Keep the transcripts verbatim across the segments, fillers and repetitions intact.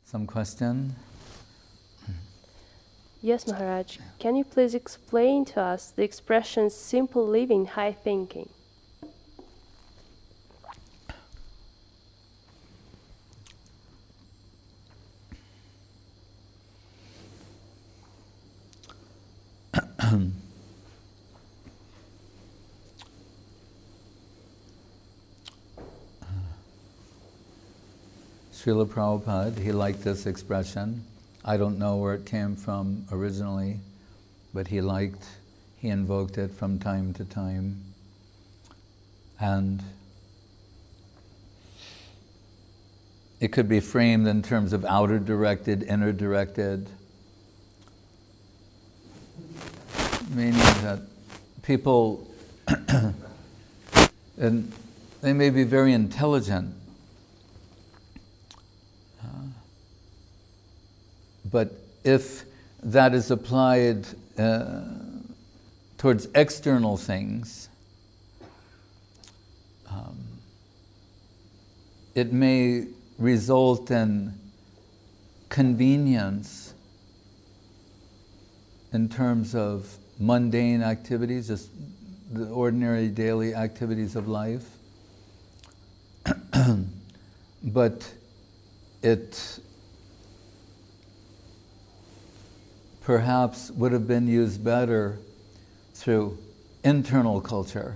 Some question? Yes, Maharaj. Can you please explain to us the expression simple living, high thinking? Srila Prabhupada, he liked this expression. I don't know where it came from originally, but he liked, he invoked it from time to time. And it could be framed in terms of outer directed, inner directed, meaning that people, and they may be very intelligent, but if that is applied uh, towards external things, um, it may result in convenience in terms of mundane activities, just the ordinary daily activities of life. But it perhaps would have been used better through internal culture.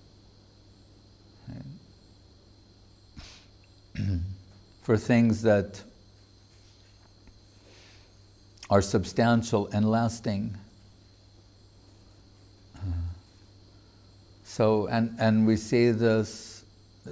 For things that are substantial and lasting. So, and, and we see this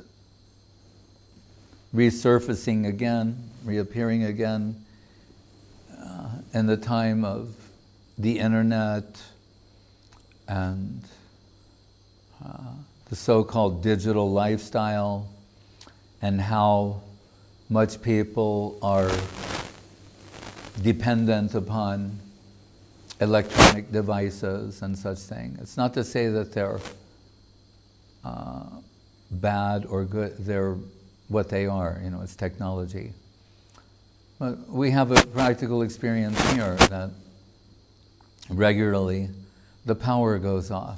resurfacing again, reappearing again, uh, in the time of the internet and uh, the so-called digital lifestyle, and how much people are dependent upon electronic devices and such things. It's not to say that they're uh, bad or good, they're what they are, you know, it's technology. But we have a practical experience here that regularly the power goes off.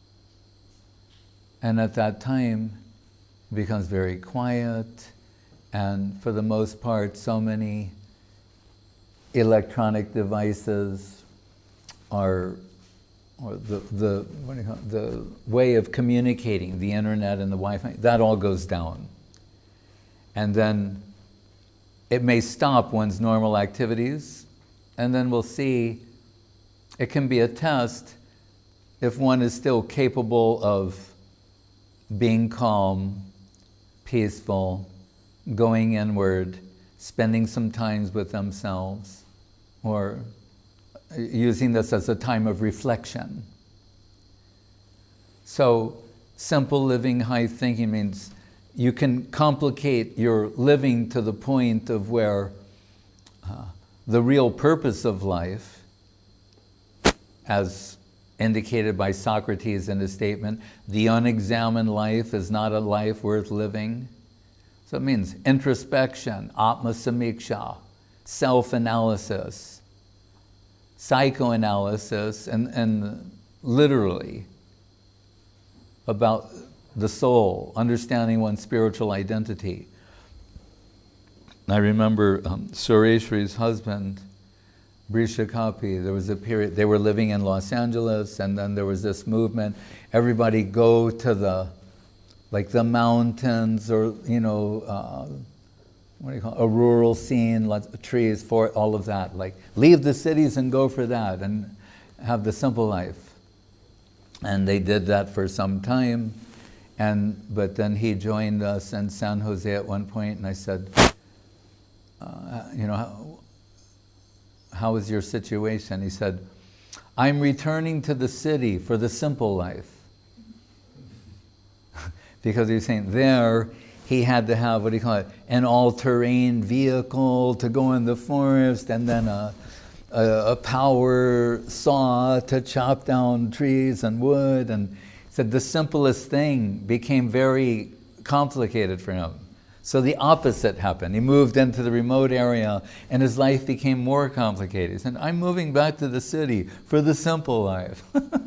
And at that time, it becomes very quiet, and for the most part, so many electronic devices are, or the, the, what do you call it, the way of communicating, the internet and the Wi-Fi, that all goes down. And then it may stop one's normal activities, and then we'll see, it can be a test if one is still capable of being calm, peaceful, going inward, spending some time with themselves, or using this as a time of reflection. So, simple living, high thinking means you can complicate your living to the point of where uh, the real purpose of life, as indicated by Socrates in his statement, the unexamined life is not a life worth living. So it means introspection, atma samiksha, self-analysis, psychoanalysis, and, and literally about the soul, understanding one's spiritual identity. I remember um, Sureshri's husband, Brishakapi, there was a period, they were living in Los Angeles, and then there was this movement, everybody go to the, like the mountains, or, you know, uh, what do you call it, a rural scene, lots of trees, for all of that, like leave the cities and go for that, and have the simple life. And they did that for some time, and but then he joined us in San Jose at one point, and I said, uh, you know, how, how is your situation? He said, I'm returning to the city for the simple life. Because he was saying there, he had to have, what do you call it, an all-terrain vehicle to go in the forest, and then a, a, a power saw to chop down trees and wood. And he said the simplest thing became very complicated for him. So the opposite happened. He moved into the remote area and his life became more complicated. He said, I'm moving back to the city for the simple life.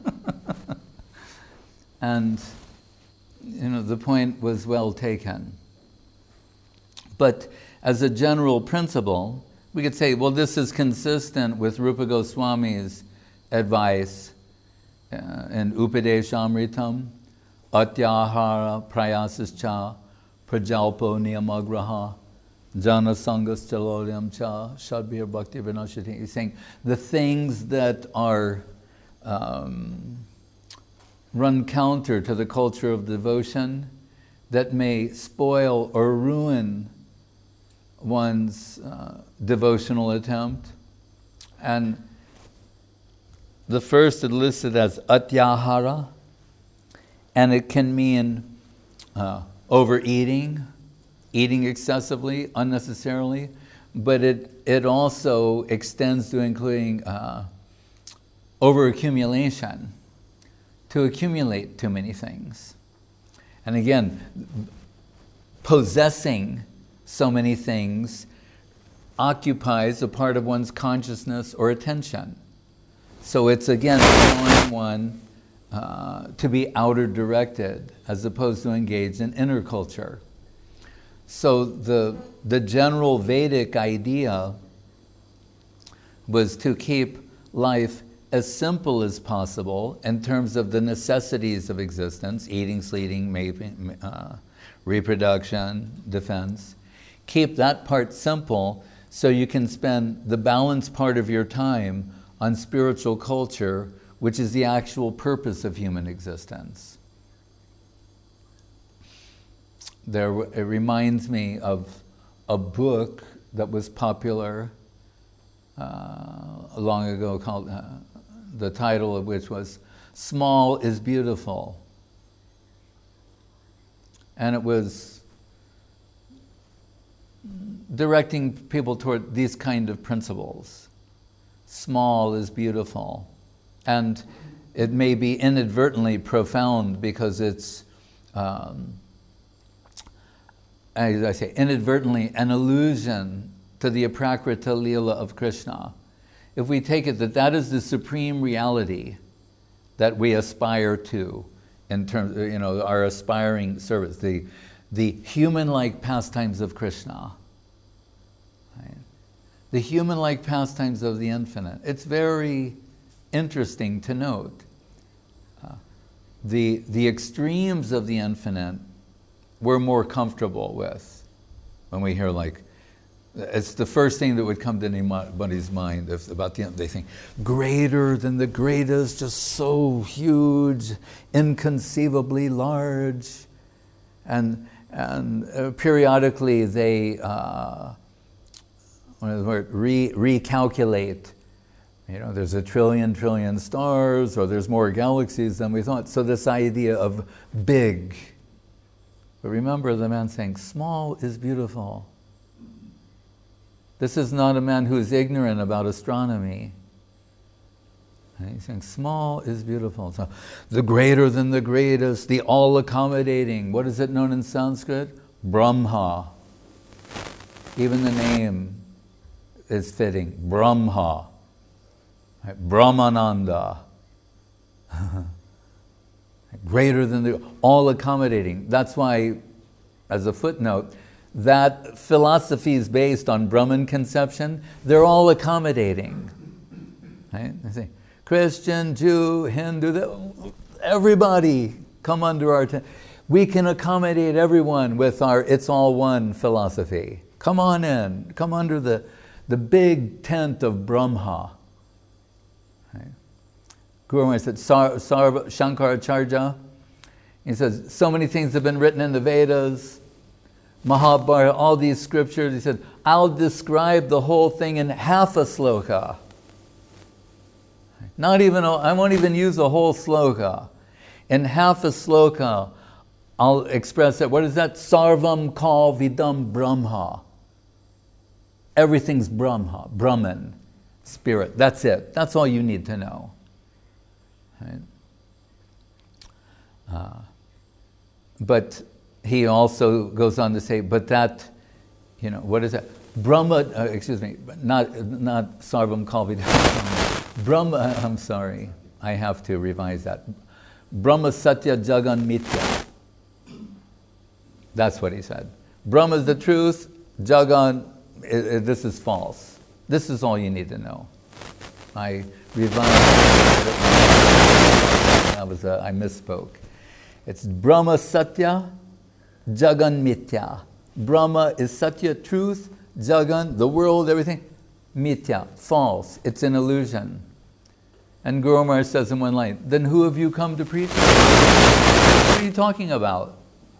And, you know, the point was well taken. But as a general principle, we could say, well, this is consistent with Rupa Goswami's advice uh, in Upadeshamritam, Atyahara prayasascha prajalpo niyamagraha jana sangas chaloryam cha shadbhir bhakti vinashati. He's saying the things that are um, run counter to the culture of devotion, that may spoil or ruin one's uh, devotional attempt. And the first is listed as atyahara, and it can mean uh, overeating, eating excessively, unnecessarily, but it, it also extends to including uh, overaccumulation, to accumulate too many things. And again, possessing so many things occupies a part of one's consciousness or attention. So it's again allowing one uh, to be outer directed as opposed to engaged in inner culture. So the, the general Vedic idea was to keep life as simple as possible in terms of the necessities of existence, eating, sleeping, mating, uh, reproduction, defense. Keep that part simple so you can spend the balanced part of your time on spiritual culture, which is the actual purpose of human existence. There, it reminds me of a book that was popular uh, long ago called, uh, the title of which was Small is Beautiful. And it was directing people toward these kind of principles. Small is beautiful. And it may be inadvertently profound because it's, um, as I say, inadvertently an allusion to the Aprakrita Leela of Krishna. If we take it that that is the supreme reality that we aspire to in terms of, you know, our aspiring service, the, the human-like pastimes of Krishna. Right? The human-like pastimes of the infinite. It's very interesting to note. Uh, the, the extremes of the infinite we're more comfortable with when we hear like, it's the first thing that would come to anybody's mind if, about the, they think, greater than the greatest, just so huge, inconceivably large. And, and uh, periodically they, uh, what is the word, re, recalculate. You know, there's a trillion, trillion stars, or there's more galaxies than we thought. So this idea of big. But remember the man saying, small is beautiful. This is not a man who is ignorant about astronomy. And he's saying, small is beautiful. So the greater than the greatest, the all-accommodating. What is it known in Sanskrit? Brahma. Even the name is fitting. Brahma. Right? Brahmananda. Greater than the all-accommodating. That's why, as a footnote, that philosophy is based on Brahman conception. They're all accommodating. Right? They say, Christian, Jew, Hindu, everybody come under our tent. We can accommodate everyone with our it's all one philosophy. Come on in. Come under the, the big tent of Brahma. Right? Guru Maharaj said, Sar, Sar, Shankaracharya, he says, so many things have been written in the Vedas, Mahabharata, all these scriptures. He said, I'll describe the whole thing in half a sloka. Not even, a, I won't even use a whole sloka. In half a sloka, I'll express it. What is that? Sarvam kal vidam Brahma. Everything's Brahma, Brahman, spirit. That's it. That's all you need to know. Right? Uh, but he also goes on to say, but that, you know, what is that? Brahma, uh, excuse me, not not Sarvam Kalvidam. Brahma, I'm sorry, I have to revise that. Brahma Satya Jagan Mithya. That's what he said. Brahma is the truth, Jagan, I, I, this is false. This is all you need to know. I revised, that was a, I misspoke. It's Brahma Satya, Jagan Mithya. Brahma is Satya, truth, Jagan, the world, everything, Mithya, false. It's an illusion. And Guru Maharaj says in one line, then who have you come to preach? What are you talking about?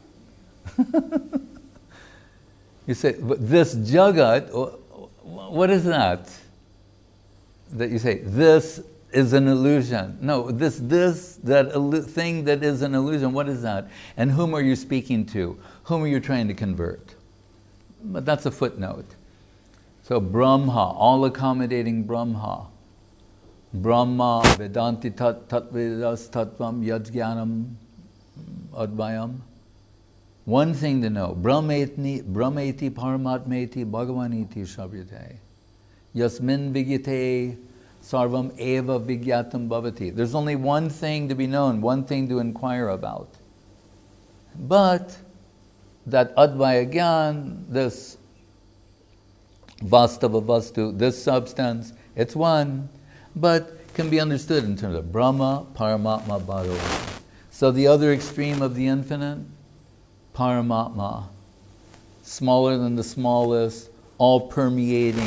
You say, this Jagat, what is that? That you say, this is an illusion. No, this, this, that illu- thing that is an illusion, what is that? And whom are you speaking to? Whom are you trying to convert? But that's a footnote. So Brahma, all accommodating Brahma. Brahma, Vedanti tat tatvedas tattvam yajnanam advayam. One thing to know, Brahmeti, Brahmeti Paramatmeti Bhagavaniti Shabhyate. Yasmin Vigyate Sarvam Eva Vigyatam Bhavati. There's only one thing to be known, one thing to inquire about. But that Advaya Gyan, this Vastava Vastu, this substance, it's one, but can be understood in terms of Brahma, Paramatma, Bhagavan. So the other extreme of the infinite, Paramatma, smaller than the smallest, all permeating,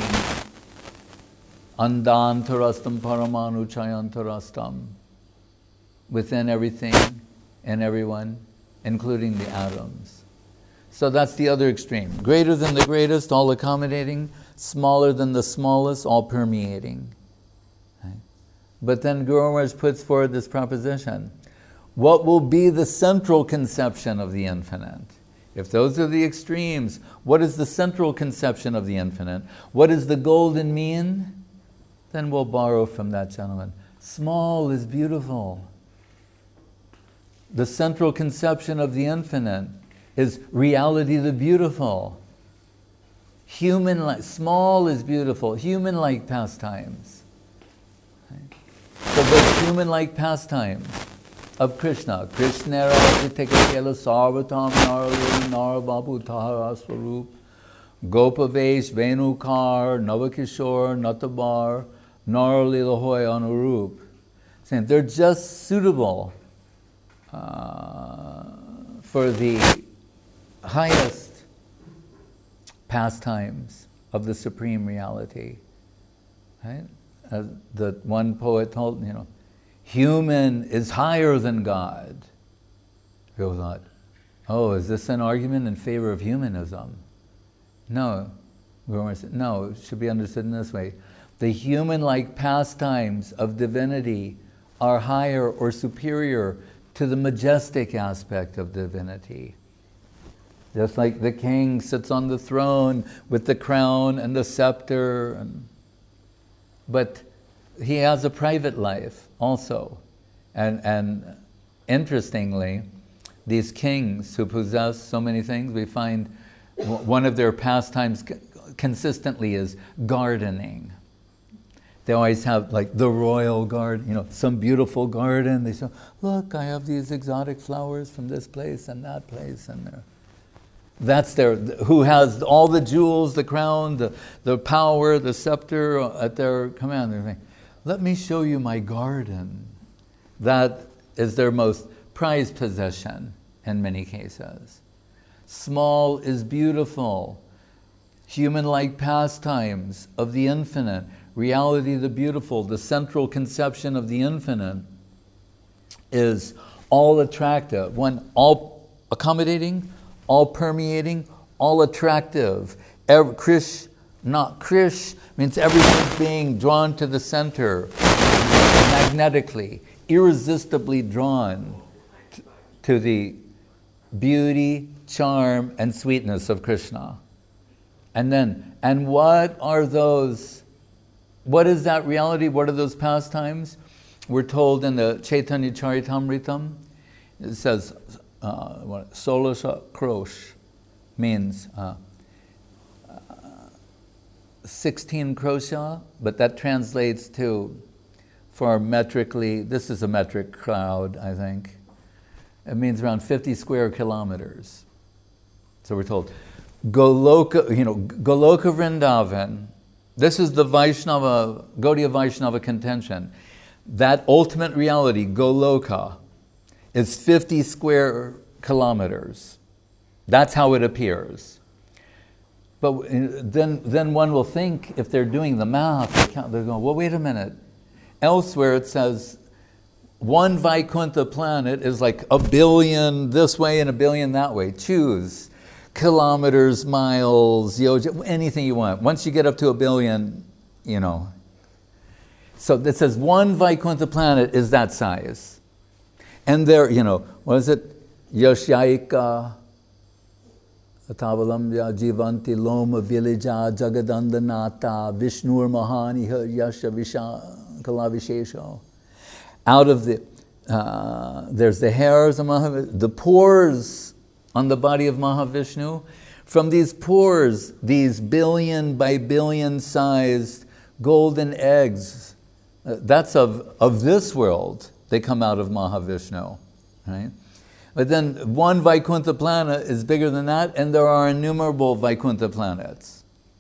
Andantarastam Paramanu Chayantarastam, within everything and everyone, including the atoms. So that's the other extreme. Greater than the greatest, all accommodating, smaller than the smallest, all permeating. Right? But then Guru Maharaj puts forward this proposition. What will be the central conception of the infinite? If those are the extremes, what is the central conception of the infinite? What is the golden mean? Then we'll borrow from that gentleman. Small is beautiful. The central conception of the infinite is reality the beautiful. Human like, small is beautiful, human-like pastimes. Right? So those human-like pastimes of Krishna, Krishna Rajitekakela Sarvatam Narali Narababu Tahara Swarup, Gopavesh Venukar, Navakishore, Natabar, Narali Lahoy Anurup. Saying they're just suitable uh, for the highest pastimes of the Supreme Reality. Right? As the one poet told, you know, human is higher than God. People thought, oh, is this an argument in favor of humanism? No. Guru Maharaj said, no, it should be understood in this way. The human-like pastimes of divinity are higher or superior to the majestic aspect of divinity. Just like the king sits on the throne with the crown and the scepter, and, but he has a private life also. And, and interestingly, these kings who possess so many things, we find one of their pastimes consistently is gardening. They always have like the royal garden, you know, some beautiful garden. They say, look, I have these exotic flowers from this place and that place, and there. That's their, who has all the jewels, the crown, the, the power, the scepter at their command. They're saying, let me show you my garden. That is their most prized possession in many cases. Small is beautiful. Human-like pastimes of the infinite. Reality the beautiful, the central conception of the infinite is all attractive. One, all accommodating, all permeating, all attractive. Every, Krish, not Krish, means everything's being drawn to the center, magnetically, irresistibly drawn t- to the beauty, charm, and sweetness of Krishna. And then, and what are those, what is that reality? What are those pastimes? We're told in the Chaitanya Charitamritam, it says, uh, what, Solasha Krosh means uh, uh, sixteen krosha, but that translates to, for metrically, this is a metric crowd, I think. It means around fifty square kilometers. So we're told, Goloka, you know, Goloka Vrindavan, this is the Vaishnava, Gaudiya Vaishnava contention. That ultimate reality, Goloka, is fifty square kilometers. That's how it appears. But then, then one will think, if they're doing the math, they count, they're going, well, wait a minute. Elsewhere it says, one Vaikuntha planet is like a billion this way and a billion that way. Choose kilometers, miles, yoja, anything you want. Once you get up to a billion, you know. So it says one Vaikuntha planet is that size. And there, you know, what is it? Yashyaika, Atavalambya, Jivanti, Loma, Villaja, Jagadandanata, Vishnur Mahani, Yasha Visha, Kalavishesho. Out of the, uh, there's the hairs of Mahavishnu, the pores on the body of Mahavishnu. From these pores, these billion by billion sized golden eggs, uh, that's of, of this world, they come out of Mahavishnu, right? But then one Vaikuntha planet is bigger than that, and there are innumerable Vaikuntha planets.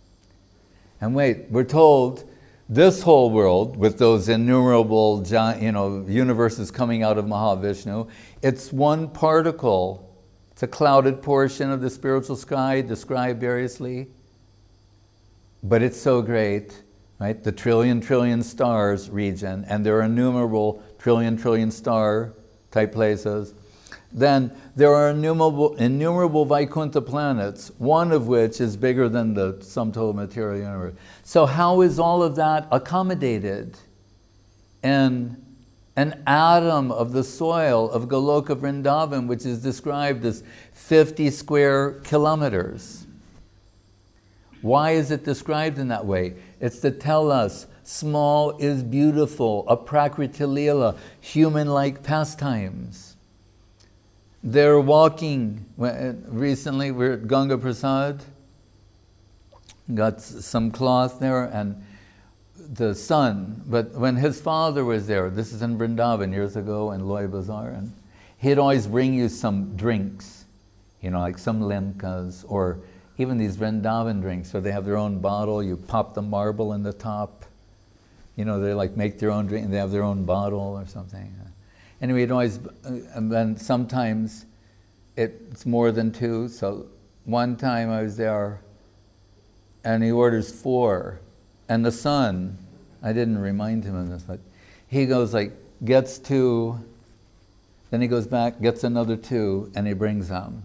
And wait, we're told this whole world, with those innumerable, you know, universes coming out of Mahavishnu, it's one particle. It's a clouded portion of the spiritual sky, described variously. But it's so great, right? The trillion, trillion stars region, and there are innumerable trillion, trillion star type places. Then there are innumerable, innumerable Vaikuntha planets, one of which is bigger than the sum total material universe. So how is all of that accommodated in an atom of the soil of Goloka Vrindavan, which is described as fifty square kilometers? Why is it described in that way? It's to tell us small is beautiful, a Prakriti Lila, human-like pastimes. They're walking, recently we're at Ganga Prasad, got some cloth there, and the son, but when his father was there, this is in Vrindavan years ago in Loy Bazaar, and he'd always bring you some drinks, you know, like some limkas, or even these Vrindavan drinks, where they have their own bottle, you pop the marble in the top, you know, they like make their own drink, and they have their own bottle or something. Anyway, it always, and then sometimes it's more than two. So one time I was there, and he orders four, and the son, I didn't remind him of this, but he goes like, gets two, then he goes back, gets another two, and he brings them.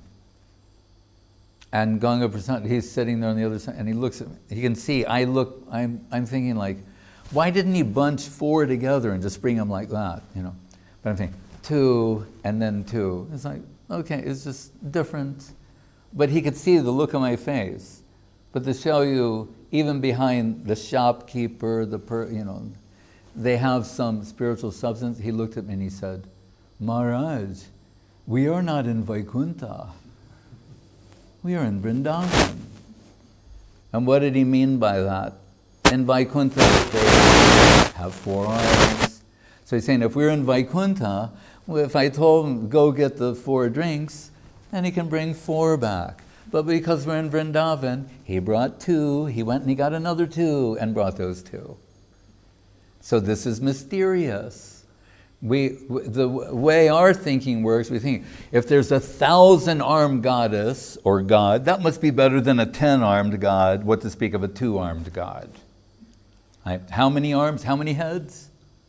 And Ganga Prasad, he's sitting there on the other side, and he looks at me. He can see, I look, I'm, I'm thinking like, why didn't he bunch four together and just bring them like that, you know? But I'm thinking, two, and then two. It's like, okay, it's just different. But he could see the look on my face. But to show you, even behind the shopkeeper, the per, you know, they have some spiritual substance. He looked at me and he said, Maharaj, we are not in Vaikuntha. We are in Vrindavan. And what did he mean by that? In Vaikuntha, they have four arms. So he's saying, if we're in Vaikuntha, well, if I told him, go get the four drinks, then he can bring four back. But because we're in Vrindavan, he brought two, he went and he got another two, and brought those two. So this is mysterious. We, the way our thinking works, we think, if there's a thousand-armed goddess or god, that must be better than a ten-armed god, what to speak of a two-armed god. Right? How many arms, how many heads?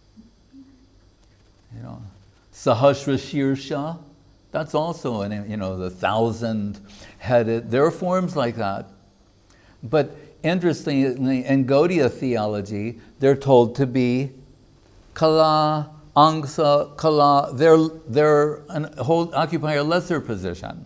You know, Sahasra Shirsha, that's also an, you know, the thousand-headed. There are forms like that. But interestingly, in Gaudiya theology, they're told to be Kala, Angsa, Kala. They're, they're an, hold, occupy a lesser position.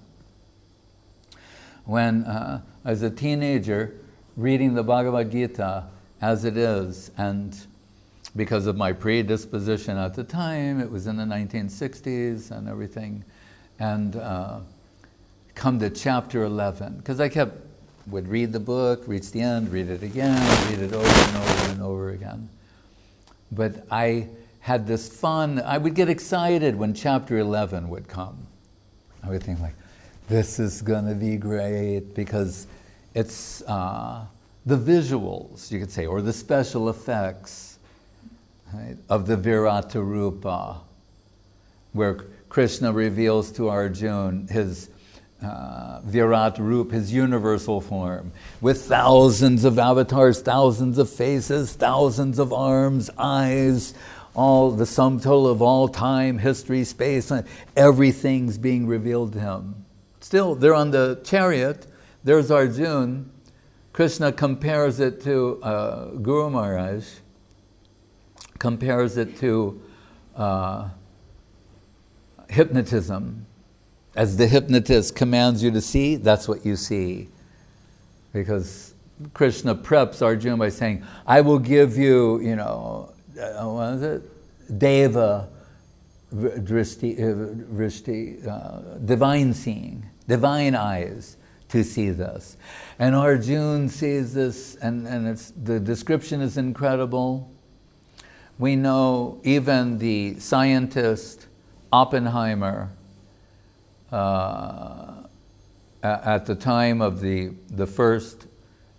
When uh, I was a teenager, reading the Bhagavad Gita as it is, and because of my predisposition at the time, it was in the nineteen sixties and everything, and uh, come to chapter eleven, because I kept, would read the book, reach the end, read it again, read it over and over and over again. But I had this fun, I would get excited when chapter eleven would come. I would think like, this is gonna be great, because it's uh, the visuals, you could say, or the special effects, right, of the Virata Rupa, where Krishna reveals to Arjuna his uh, Virat Rup, his universal form, with thousands of avatars, thousands of faces, thousands of arms, eyes, all the sum total of all time, history, space, everything's being revealed to him. Still, they're on the chariot, there's Arjuna. Krishna compares it to uh, Guru Maharaj, compares it to uh, hypnotism. As the hypnotist commands you to see, that's what you see. Because Krishna preps Arjuna by saying, I will give you, you know, uh, what is it? Deva, drishti, uh, drishti, uh, divine seeing, divine eyes to see this. And Arjuna sees this, and, and it's, the description is incredible. We know even the scientist Oppenheimer, uh, at the time of the, the first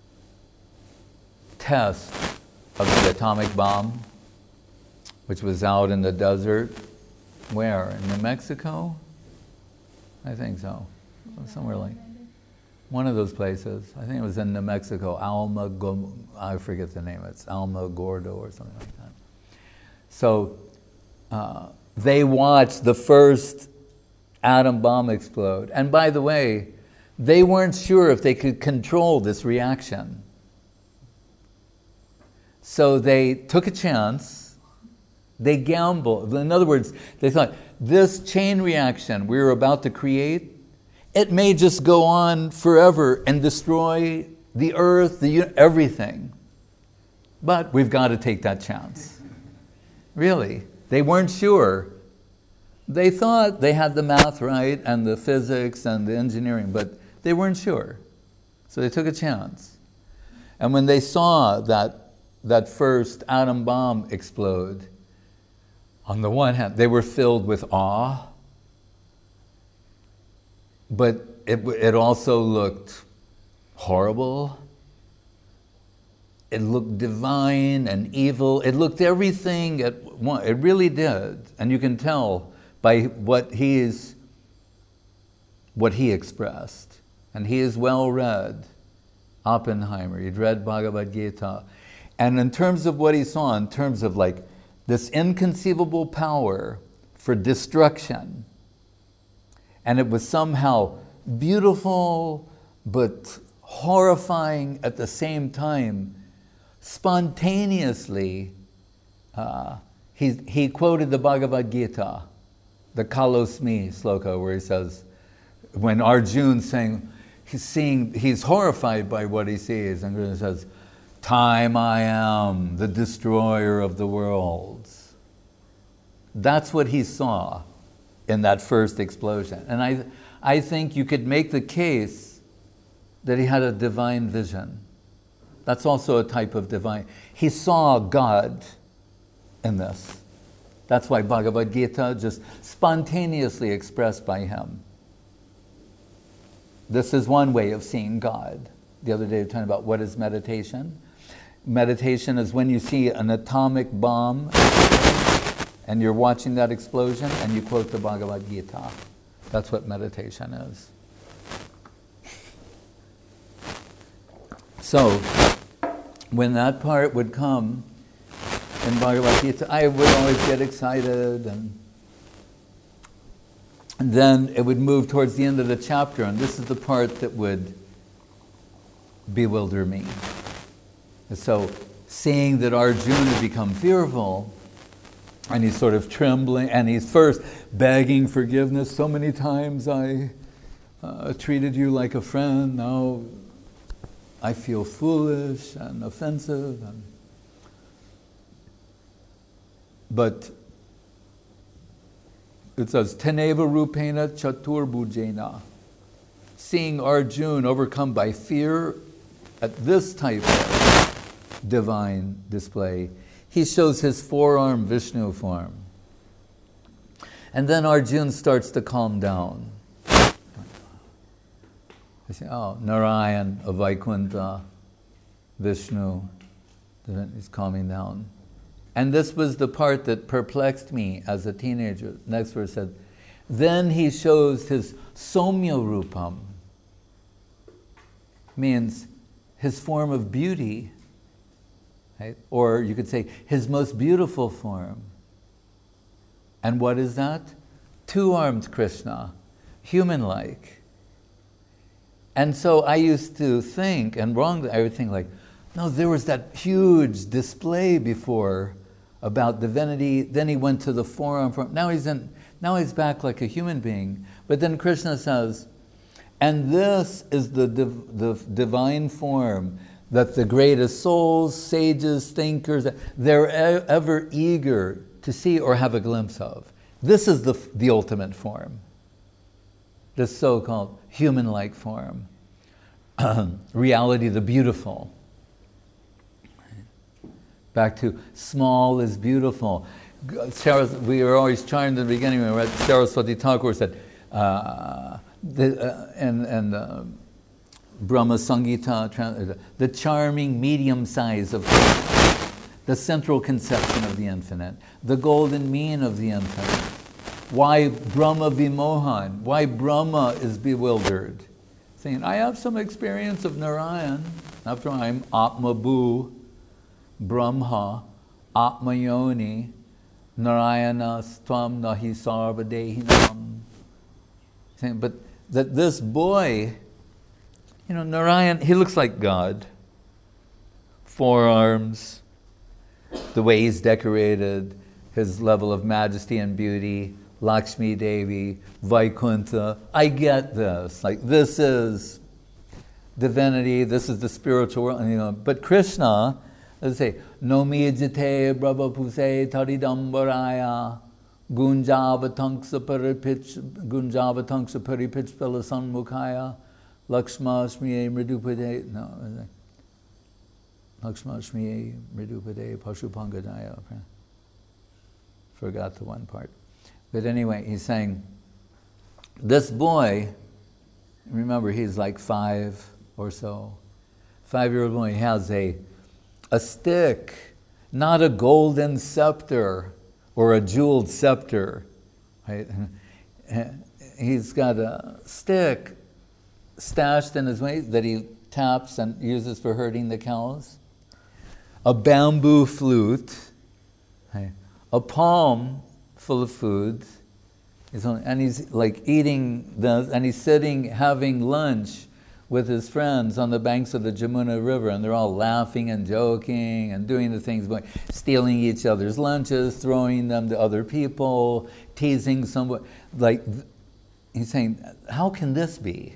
test of the atomic bomb, which was out in the desert, where? In New Mexico? I think so. Somewhere like, one of those places. I think it was in New Mexico, Alma, I forget the name, it's Alma Gordo or something like that. So uh, they watched the first atom bomb explode. And by the way, they weren't sure if they could control this reaction. So they took a chance, they gambled. In other words, they thought, this chain reaction we were about to create, it may just go on forever and destroy the earth, the everything. But we've got to take that chance. Really, they weren't sure. They thought they had the math right and the physics and the engineering, but they weren't sure. So they took a chance. And when they saw that, that first atom bomb explode, on the one hand, they were filled with awe, but it, it also looked horrible. It looked divine and evil. It looked everything at one. It really did. And you can tell by what he is, what he expressed. And he is well read. Oppenheimer, he'd read Bhagavad Gita. And in terms of what he saw, in terms of like this inconceivable power for destruction, and it was somehow beautiful but horrifying at the same time, spontaneously, uh, he, he quoted the Bhagavad Gita, the Kalosmi sloka, where he says, when Arjuna's saying, he's seeing, he's horrified by what he sees, and he says, time I am, the destroyer of the worlds. That's what he saw in that first explosion. And I, I think you could make the case that he had a divine vision. That's also a type of divine. He saw God in this. That's why Bhagavad Gita just spontaneously expressed by him. This is one way of seeing God. The other day we were talking about what is meditation. Meditation is when you see an atomic bomb and you're watching that explosion and you quote the Bhagavad Gita. That's what meditation is. So, when that part would come in Bhagavad Gita, I would always get excited, and, and then it would move towards the end of the chapter, and this is the part that would bewilder me. And so, seeing that Arjuna had become fearful, and he's sort of trembling, and he's first begging forgiveness. So many times I uh, treated you like a friend, now I feel foolish and offensive. And but it says, Teneva Rupena Chaturbhujena. Seeing Arjuna overcome by fear at this type of divine display, he shows his four-armed Vishnu form. And then Arjuna starts to calm down. They say, oh, Narayan of Vaikuntha, Vishnu, is calming down. And this was the part that perplexed me as a teenager. Next verse said, then he shows his Somya Rupam, means his form of beauty, right? Or you could say his most beautiful form. And what is that? Two-armed Krishna, human-like. And so I used to think, and wrongly, I would think like, no, there was that huge display before about divinity. Then he went to the forearm form. Now he's in. Now he's back like a human being. But then Krishna says, and this is the, div- the divine form that the greatest souls, sages, thinkers, they're e- ever eager to see or have a glimpse of. This is the, the ultimate form. This so-called human-like form. Reality, the beautiful. Back to small is beautiful. We were always charmed in the beginning when we read Saraswati Thakur said, uh, the, uh, and, and uh, Brahma Sangita, the charming medium size of the central conception of the infinite, the golden mean of the infinite. Why Brahma Vimohan? Why Brahma is bewildered? Saying, I have some experience of Narayan. After all, I'm Atma Bhu, Brahma, Atma Yoni, Narayana Stvam Nahi Sarvadehinam. Saying, but that this boy, you know, Narayan, he looks like God. Forearms, the way he's decorated, his level of majesty and beauty, Lakshmi Devi, Vaikuntha. I get this. Like, this is divinity, this is the spiritual world, you know. But Krishna, let's say, Nomi Jite Brahmapuse Taridambaraya Gunjavatanksa Paripich Gunjavatanksa Paripich Pelasanmukhaya Lakshmashmiye Mridupade. No, Lakshmashmiye Mridupade Pashupangadaya. Forgot the one part. But anyway, he's saying, this boy, remember he's like five or so, five-year-old boy, he has a, a stick, not a golden scepter or a jeweled scepter, right? He's got a stick stashed in his waist that he taps and uses for herding the cows, a bamboo flute, right? A palm full of food, and he's like eating, the, and he's sitting having lunch with his friends on the banks of the Jamuna River, and they're all laughing and joking and doing the things, stealing each other's lunches, throwing them to other people, teasing someone. Like, he's saying, how can this be?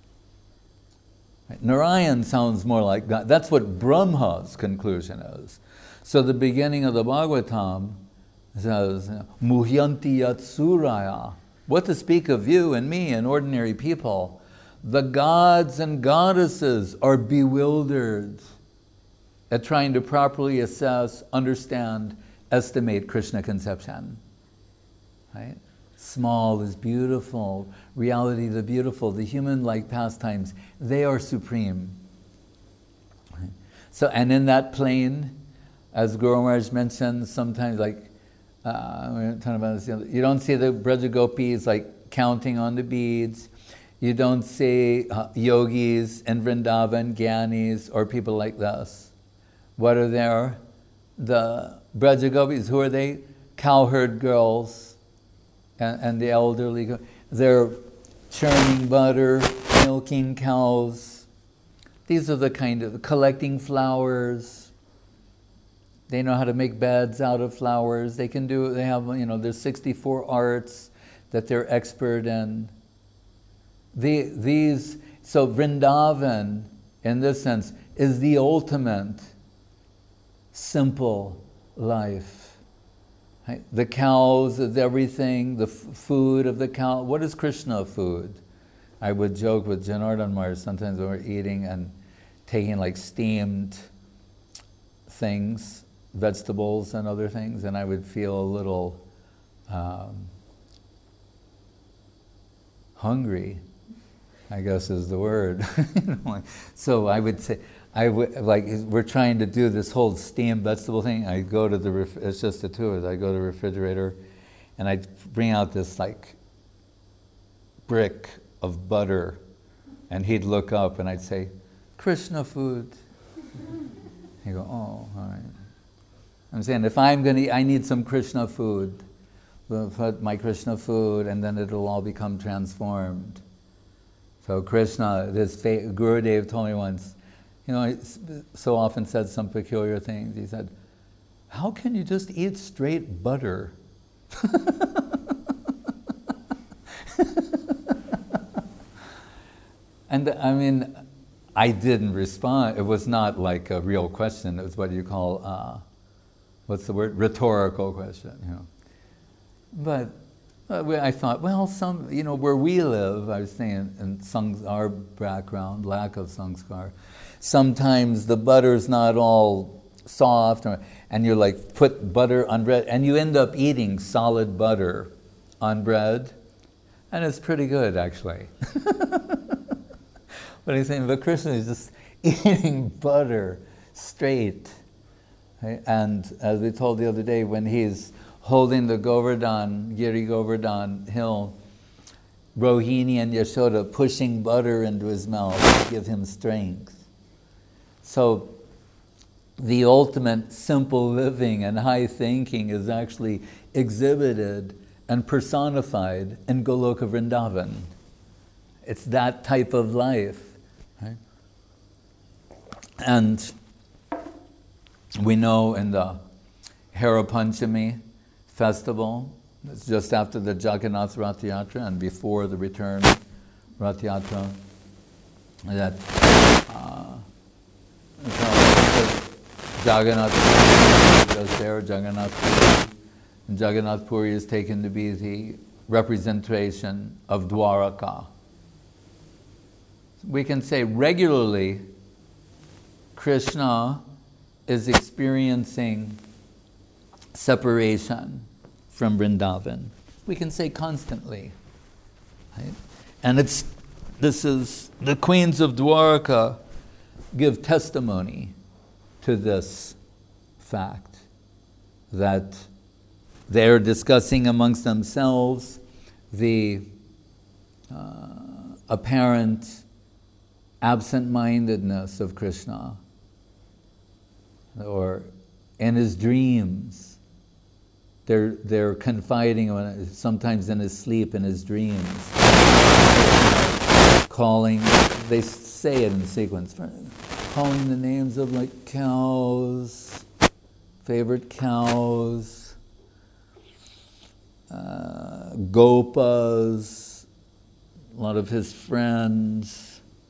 Right? Narayan sounds more like God. That's what Brahma's conclusion is. So the beginning of the Bhagavatam says, Muhyanti Yatsuraya. What to speak of you and me and ordinary people? The gods and goddesses are bewildered at trying to properly assess, understand, estimate Krishna conception. Right? Small is beautiful. Reality, the beautiful. The human-like pastimes, they are supreme. Right? So, and in that plane, as Guru Maharaj mentioned, sometimes like, Uh, we're talking about this, you don't see the Braja Gopis like counting on the beads. You don't see uh, yogis in Vrindavan, Gyanis, or people like this. What are there? The Braja Gopis, who are they? Cowherd girls and, and the elderly. They're churning butter, milking cows. These are the kind of, collecting flowers. They know how to make beds out of flowers. They can do, they have, you know, there's sixty-four arts that they're expert in. The, these, so Vrindavan, in this sense, is the ultimate simple life. Right? The cows is everything, the f- food of the cow. What is Krishna food? I would joke with Janardhan Maharaj sometimes when we're eating and taking like steamed things, vegetables and other things, and I would feel a little um, hungry, I guess is the word. You know, like, so I would say, I would, like, we're trying to do this whole steamed vegetable thing. I go to the, ref- it's just the two of us, I go to the refrigerator and I bring out this like brick of butter, and he'd look up and I'd say, Krishna food. He'd go, oh, all right. I'm saying, if I'm going to, I need some Krishna food. We'll put my Krishna food and then it'll all become transformed. So Krishna, this fa- Gurudev told me once, you know, I so often said some peculiar things. He said, how can you just eat straight butter? And I mean, I didn't respond. It was not like a real question. It was what you call, uh, what's the word? Rhetorical question, you know. But uh, I thought, well, some, you know, where we live, I was saying in sang- our background, lack of sanskar, sometimes the butter's not all soft, or, and you're like, put butter on bread, and you end up eating solid butter on bread, and it's pretty good, actually. But he's saying, but Krishna is just eating butter straight. Right? And as we told the other day, when he's holding the Govardhan, Giri Govardhan hill, Rohini and Yashoda pushing butter into his mouth to give him strength. So the ultimate simple living and high thinking is actually exhibited and personified in Goloka Vrindavan. It's that type of life. Right? And we know in the Hera Panchami festival, it's just after the Jagannath Rath Yatra and before the return Rath Yatra, that uh, Jagannath Puri is there, Jagannath Puri, and Jagannath Puri is taken to be the representation of Dwaraka. We can say regularly Krishna is experiencing separation from Vrindavan. We can say constantly. Right? And it's this is the queens of Dwaraka give testimony to this fact, that they're discussing amongst themselves the uh, apparent absent-mindedness of Krishna, or in his dreams. They're, they're confiding on, sometimes in his sleep, in his dreams, calling, they say it in sequence, calling the names of like cows, favorite cows, uh, gopas, a lot of his friends,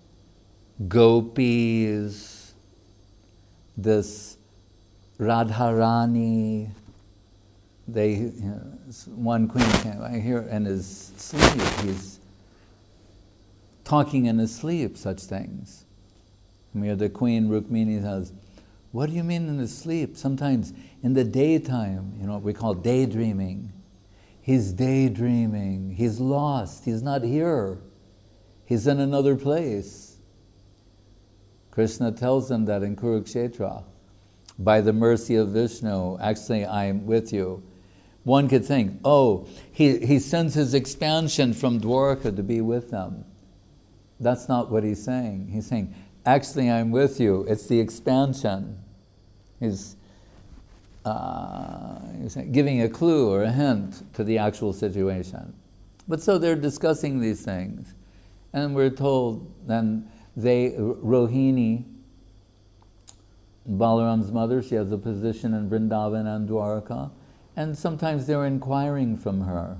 gopis, this Radharani. They, you know, one queen came, I hear in his sleep, he's talking in his sleep, such things. I mean, the queen Rukmini says, what do you mean in his sleep? Sometimes in the daytime, you know, what we call daydreaming. He's daydreaming, he's lost, he's not here. He's in another place. Krishna tells them that in Kurukshetra, by the mercy of Vishnu, actually I am with you. One could think, oh, he, he sends his expansion from Dwarka to be with them. That's not what he's saying. He's saying, actually I'm with you, it's the expansion. He's, uh, he's giving a clue or a hint to the actual situation. But so they're discussing these things. And we're told then they, Rohini, Balaram's mother, she has a position in Vrindavan and Dwaraka, and sometimes they're inquiring from her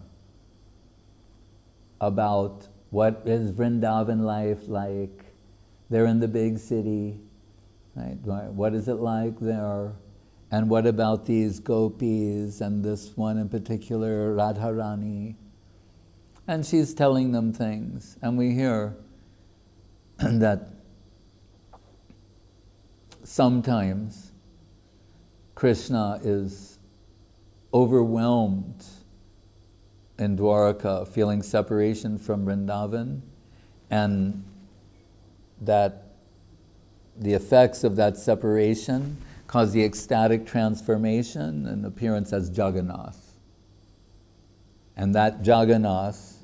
about what is Vrindavan life like. They're in the big city, right? What is it like there? And what about these gopis and this one in particular, Radharani? And she's telling them things. And we hear that sometimes Krishna is overwhelmed in Dwaraka, feeling separation from Vrindavan, and that the effects of that separation cause the ecstatic transformation and appearance as Jagannath. And that Jagannath,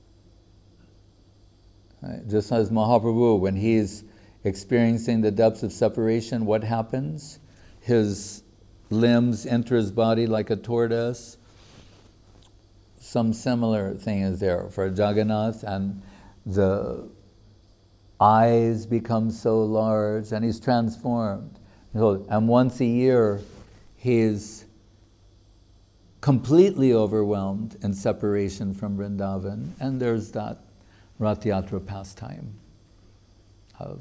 right, just as Mahaprabhu, when he's experiencing the depths of separation, what happens? His limbs enter his body like a tortoise. Some similar thing is there for Jagannath, and the eyes become so large, and he's transformed. And once a year, he's completely overwhelmed in separation from Vrindavan, and there's that Rath Yatra pastime of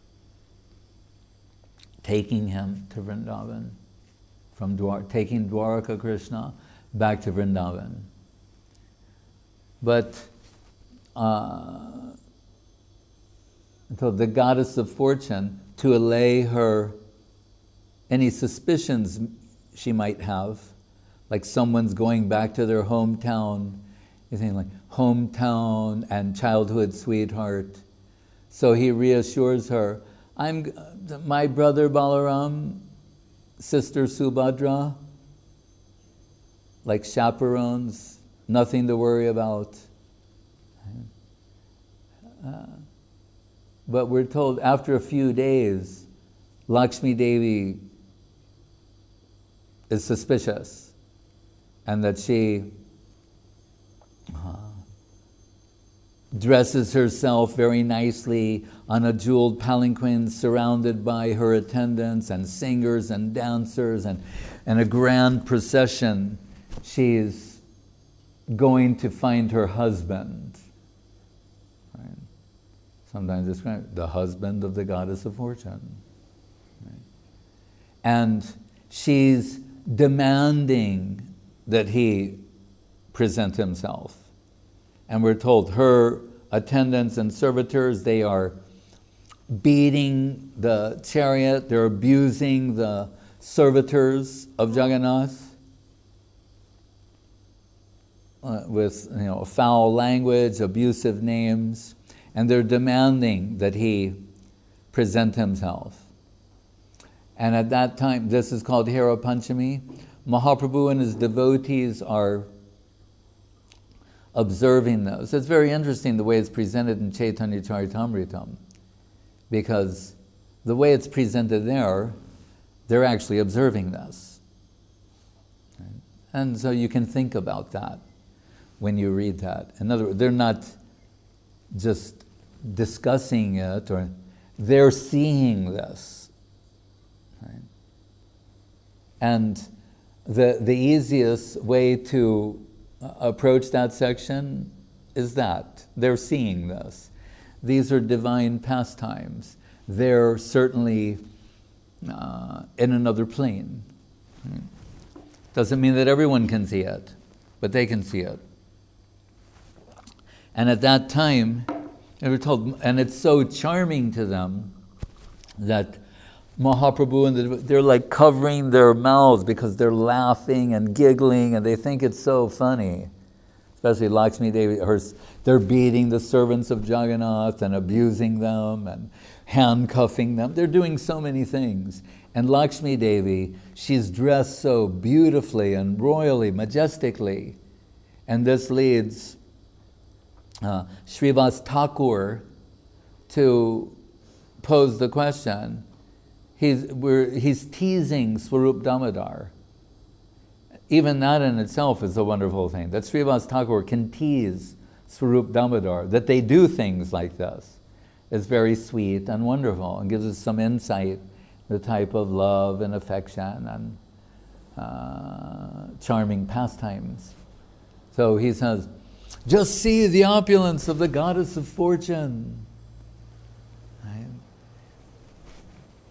taking him to Vrindavan, from Dwar- taking Dwaraka Krishna back to Vrindavan. But uh, so the goddess of fortune, to allay her any suspicions she might have, like someone's going back to their hometown, you think like hometown and childhood sweetheart. So he reassures her, I'm my brother Balaram, sister Subhadra, like chaperones, nothing to worry about. Uh, but we're told after a few days, Lakshmi Devi is suspicious, and that she uh, dresses herself very nicely on a jeweled palanquin surrounded by her attendants and singers and dancers, and, and a grand procession. She's going to find her husband. Right? Sometimes described the husband of the goddess of fortune. Right? And she's demanding that he present himself. And we're told her attendants and servitors, they are beating the chariot, they're abusing the servitors of Jagannath uh, with you know foul language, abusive names, and they're demanding that he present himself. And at that time, this is called Hera Panchami. Mahaprabhu and his devotees are observing this. It's very interesting the way it's presented in Chaitanya Charitamritam, because the way it's presented there, they're actually observing this. And so you can think about that when you read that. In other words, they're not just discussing it, or they're seeing this. Right? And the the easiest way to approach that section is that they're seeing this. These are divine pastimes. They're certainly uh, in another plane. Doesn't mean that everyone can see it, but they can see it. And at that time, they were told, and it's so charming to them that Mahaprabhu and the, they're like covering their mouths because they're laughing and giggling, and they think it's so funny. Especially Lakshmi Devi, her, they're beating the servants of Jagannath and abusing them and handcuffing them. They're doing so many things. And Lakshmi Devi, she's dressed so beautifully and royally, majestically. And this leads uh, Srivas Thakur to pose the question. He's, we're, he's teasing Swarup Damodar. Even that in itself is a wonderful thing, that Srivas Thakur can tease Swarup Damodar, that they do things like this. It's very sweet and wonderful, and gives us some insight, the type of love and affection and uh, charming pastimes. So he says, just see the opulence of the goddess of fortune. Right?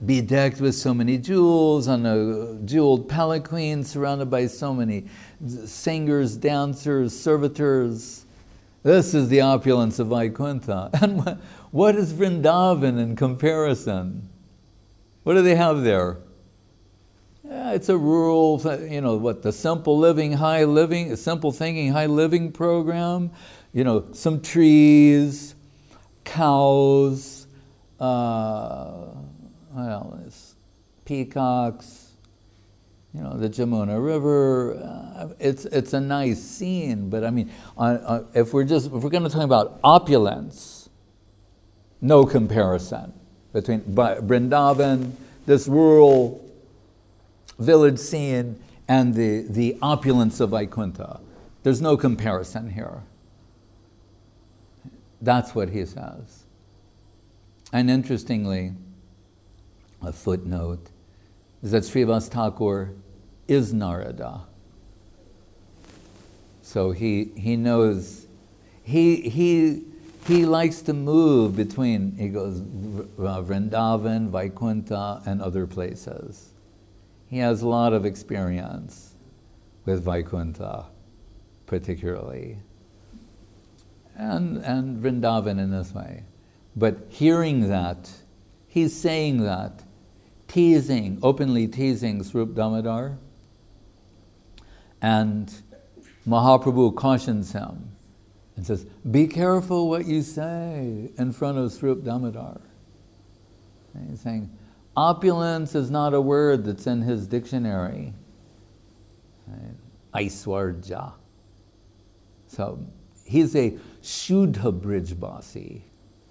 bedecked with so many jewels, on a jeweled palanquin, surrounded by so many singers, dancers, servitors. This is the opulence of Vaikuntha. And what is Vrindavan in comparison? What do they have there? Yeah, it's a rural, you know, what, the simple living, high living, simple thinking, high living program. You know, some trees, cows, uh, well, it's peacocks, you know, the Jamuna River. Uh, it's it's a nice scene, but I mean, uh, uh, if we're just if we're going to talk about opulence, no comparison between Vrindavan, this rural village scene, and the the opulence of Vaikuntha. There's no comparison here. That's what he says. And interestingly, a footnote is that Srivas Thakur is Narada. So he he knows, he he he likes to move between, he goes uh, Vrindavan, Vaikuntha, and other places. He has a lot of experience with Vaikuntha, particularly, and and Vrindavan in this way. But hearing that, he's saying that, teasing, openly teasing Swarup Damodar, and Mahaprabhu cautions him and says, be careful what you say in front of Swarup Damodar. And he's saying, opulence is not a word that's in his dictionary. Right? Aiswarja. So he's a Shuddha Brijbasi.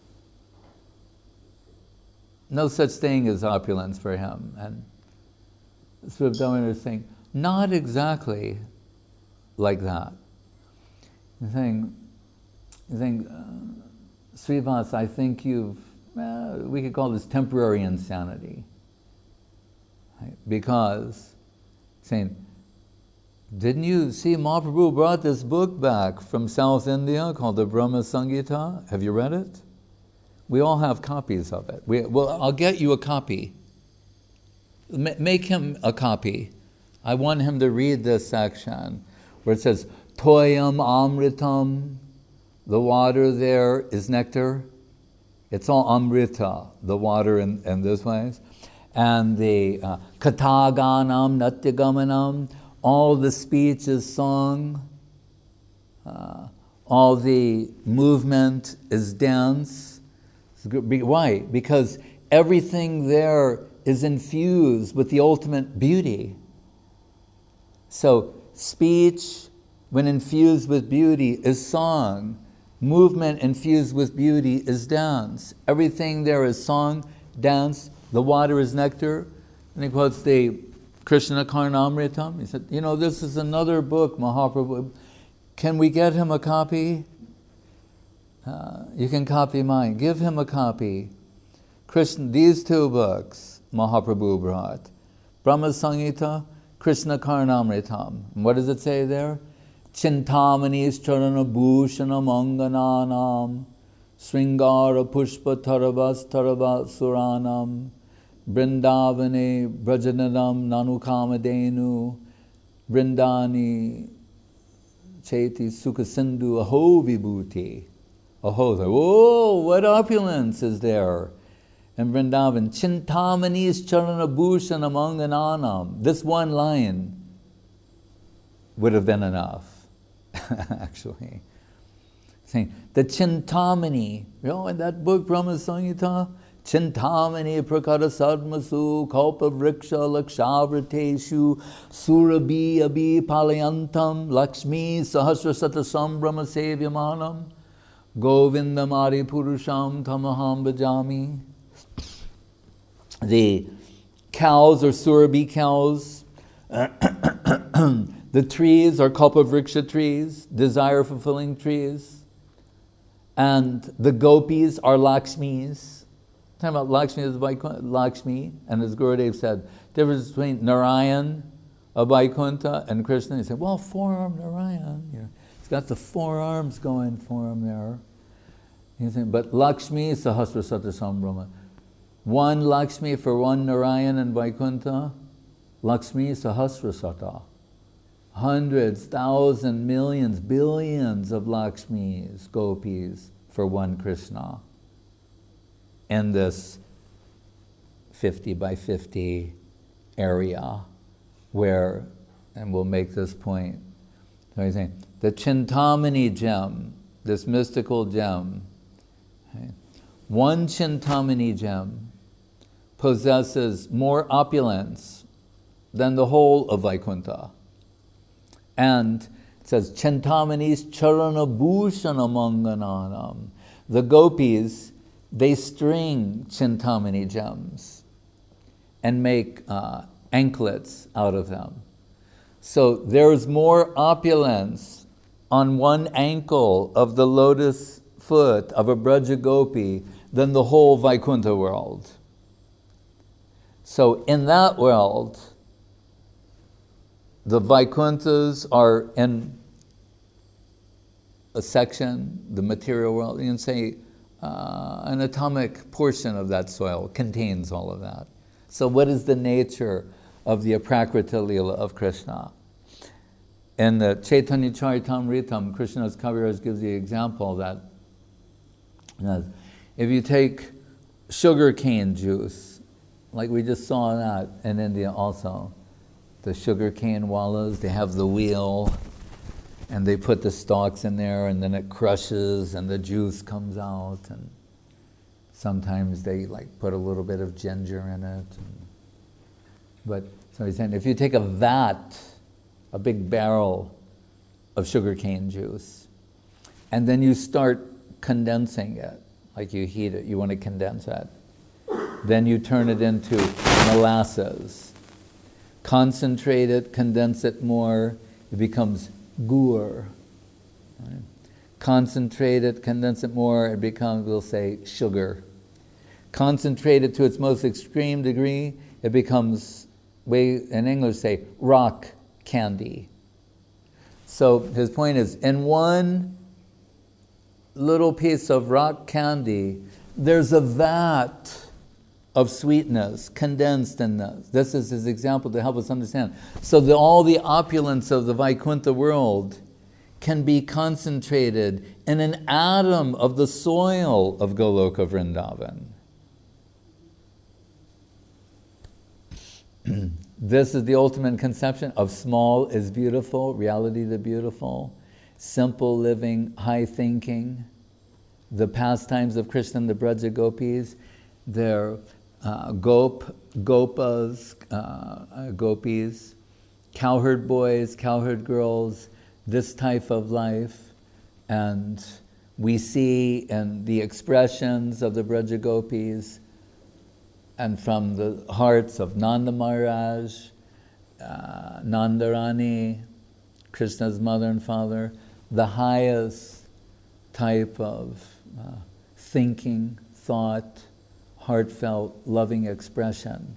No such thing as opulence for him. And Swarup Damodar is saying, not exactly like that. He's saying, he's saying uh, Srivas, I think you've, uh, we could call this temporary insanity. Right? Because, saying, didn't you see Mahaprabhu brought this book back from South India called the Brahma Samhita? Have you read it? We all have copies of it. We, well, I'll get you a copy. M- make him a copy. I want him to read this section where it says, Toyam Amritam, the water there is nectar. It's all Amrita, the water in, in this way. And the uh, Kataganam Natyaгаmanam, all the speech is song. Uh, all the movement is dance. Why? Because everything there is infused with the ultimate beauty. So speech, when infused with beauty, is song. Movement infused with beauty is dance. Everything there is song, dance. The water is nectar. And he quotes the Krishna Karnamritam. He said, you know, this is another book, Mahaprabhu. Can we get him a copy? Uh, you can copy mine. Give him a copy. Krishna, these two books Mahaprabhu brought. Brahma Samhita, Krishna Karnamritam. And what does it say there? Chintamani's charana bhushana mangananam sringara pushpa tarabas tarabas suranam brindavane brajanadam nanukamadenu brindani cheti sukhasindu aho vibhuti. Aho, whoa, what opulence is there in Vrindavan? Chintamani's charana bhushana mangananam. This one line would have been enough. Actually, saying the Chintamani, you know, in that book Brahma Samhita, Chintamani prakara sadmasu kalpa vriksha lakshavrateshu surabhi abhi palayantam lakshmi sahasra satasam brahma sevyamanam govindam adi purusham tamaham bhajami. The cows are surabhi cows. The trees are kalpavriksha trees, desire-fulfilling trees. And the gopis are Lakshmis. Talking about Lakshmi is Lakshmi, and as Gurudev said, difference between Narayan, a Vaikuntha, and Krishna. He said, well, four-armed Narayan. You know, he's got the four arms going for him there. He's saying, but Lakshmi Sahasra Satasam Brahma. One Lakshmi for one Narayan in Vaikuntha, Lakshmi Sahasrasata. Hundreds, thousands, millions, billions of Lakshmis, gopis, for one Krishna. In this fifty by fifty area where, and we'll make this point, so he's saying, the Chintamani gem, this mystical gem, okay, one Chintamani gem possesses more opulence than the whole of Vaikuntha. And it says, Chintamani's charana bhushana mangananam. The gopis, they string Chintamani gems and make uh, anklets out of them. So there's more opulence on one ankle of the lotus foot of a Braja Gopi than the whole Vaikuntha world. So in that world, the Vaikunthas are in a section, the material world, you can say uh, an atomic portion of that soil contains all of that. So what is the nature of the Aprakrita Lila of Krishna? In the Chaitanya Charitamritam, Krishna's Kaviraj gives the example that you know, if you take sugar cane juice, like we just saw that in India also, the sugar cane wallas, they have the wheel and they put the stalks in there and then it crushes and the juice comes out, and sometimes they like put a little bit of ginger in it. And, but so he's saying if you take a vat, a big barrel of sugar cane juice, and then you start condensing it, like you heat it, you want to condense it, then you turn it into molasses. Concentrate it, condense it more, it becomes gur. Right? Concentrate it, condense it more, it becomes, we'll say, sugar. Concentrate it to its most extreme degree, it becomes, we in English say, rock candy. So his point is, in one little piece of rock candy, there's a vat of sweetness condensed in this. This is his example to help us understand. So that all the opulence of the Vaikuntha world can be concentrated in an atom of the soil of Goloka Vrindavan. This is the ultimate conception of small is beautiful, reality the beautiful, simple living, high thinking. The pastimes of Krishna and the Braja Gopis, they're uh, gop, gopas, uh, gopis, cowherd boys, cowherd girls, this type of life. And we see in the expressions of the Braja Gopis and from the hearts of Nanda Maharaj, uh, Nandarani, Krishna's mother and father, the highest type of uh, thinking, thought, heartfelt, loving expression.